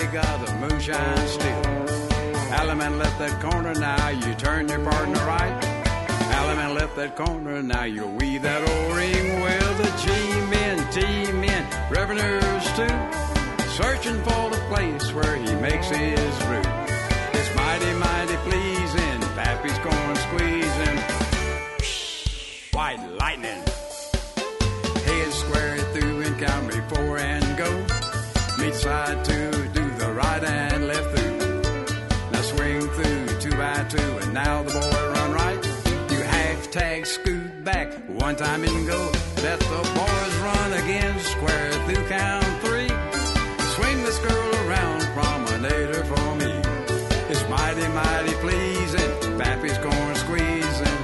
got the moonshine still. Alaman left that corner, now you turn your partner right. Alaman left that corner, now you weave that O-ring. Well, the G-men, T-men, revenues too, searching for the place where he makes his root. It's mighty, mighty pleasing, Pappy's corn squeezing. White lightning. Head square through and count me 4 and go. Meet side 2, do the right and left through. Now swing through 2 by 2 and now the boy run right. You hashtag scoot back 1 time and go. Let the boys run again, square through count 3. Swing this girl around, promenade her for me. It's mighty, mighty pleasing, Pappy's corn squeezing.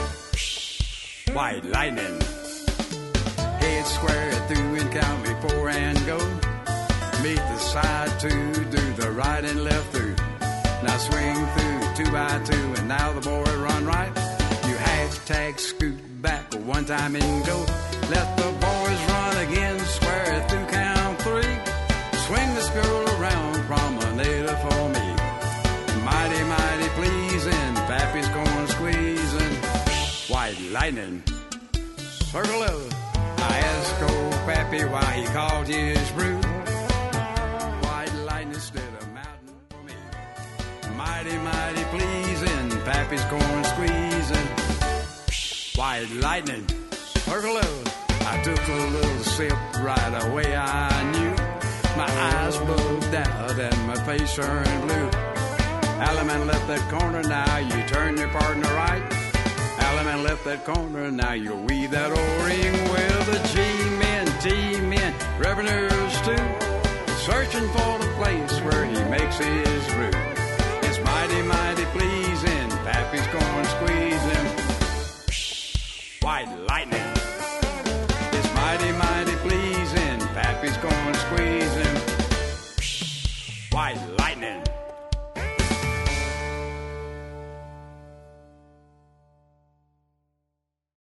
White lightning. Head square through and count me 4 and go. Meet the side 2, do the right and left through. Now swing through 2 by 2 and now the boy run right. You hashtag scoot back 1 time and go. Let the boys run again, square through count 3. Swing this girl around, promenade her for me. Mighty, mighty pleasing, Pappy's corn squeezing. White lightning. Circle of. I asked old Pappy why he called his brood. White lightning instead of mountain for me. Mighty, mighty pleasing, Pappy's corn squeezing. White lightning. Circle of. I took a little sip right away, I knew. My eyes bugged out and my face turned blue. Alaman left that corner, now you turn your partner right. Alaman left that corner, now you weave that O-ring.